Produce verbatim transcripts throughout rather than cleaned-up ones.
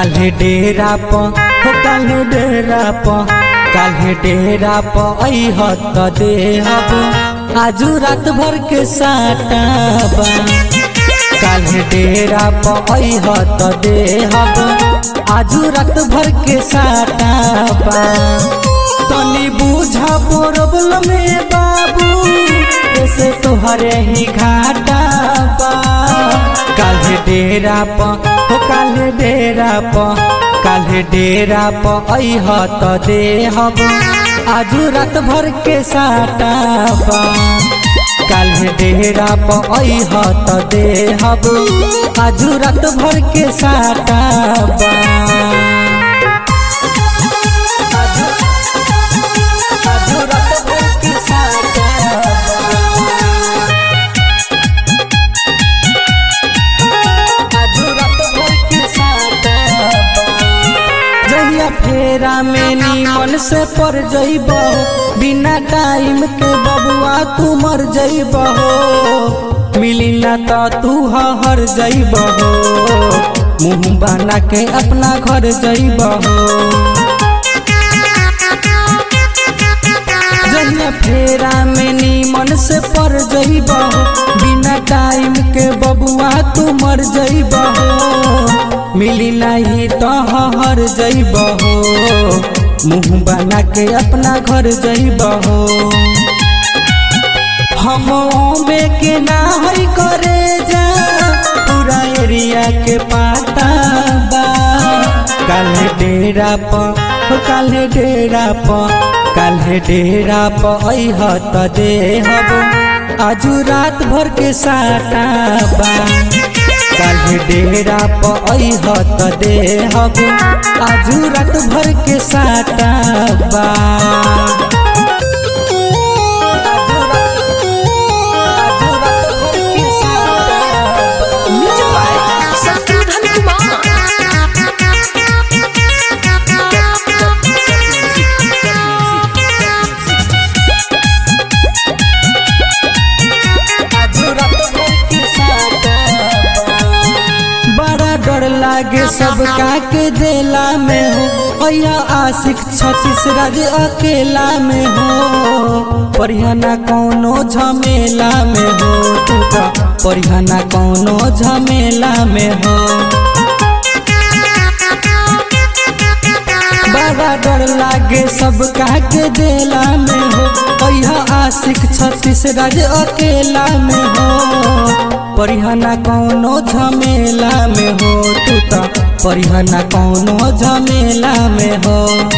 काल्हे डेरा प हो काल्हे डेरा प काल्हे डेरा प अइह त देहब आजू रात भर के साटाबा। काल्हे डेरा प अइह त देहब आजू रात भर के साटाबा। तनी बुझा प्रॉब्लम में बाबू ऐसे तोहरे ही घाटा बा। काल्हे डेरा प हो काल्हे डेरा प काल्हे डेरा प अइह त देहब आजू रात भर के साटाबा। काल्हे डेरा प अइह त देहब आजू रात भर के साटाबा। फेरा में नीमन से पर जइबहो बिना टाइम के बबुआ तू मर जइबहो। मिली ना त तू हर जइबहो मुँह बना के अपना घर जइबहो। जहिया फेरा में नीमन से पर जइबहो बिना टाइम के बबुआ तू मर जइबहो। मिली नहीं तो हर जइबहो मुँह बना के अपना घर जइबहो। हम में के ना हई करे जा पूरा एरिया के पाता बा। काल्हे डेरा प हो काल्हे डेरा प काल्हे डेरा प अइह त देहब आजू रात भर के साटाबा। काल्हे डेरा प अइह त देहब आजू रात भर के साटाबा। लागे सब के देला में हो या आशिक छत्तीस राज अकेला में हो। परिहना कौनो झमेला में हो तू तो परिहना कौनो झमेला में हो। बड़ा डर लागे सब के देला में हो या आशिक छत्तीस राज अकेला में हो। परिहना कौनो झमेला में हो तू तो परिहना कौनो झमेला में हो।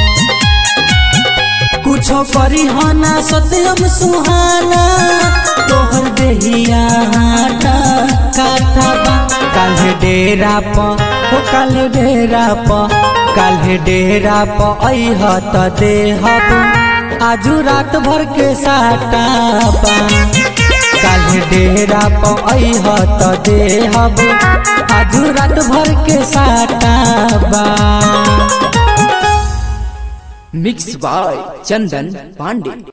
कुछो परिहना सत्यम सुहाना तोहर देहिया हाटा काटा बा। काल्हे डेरा प हो काल्हे डेरा प काल्हे डेरा प अइह त देहब आजू रात भर के साटाबा। काल्हे डेरा प अइह त देहब आजू रात भर के साटाबा। Mix by Chandan Pandey.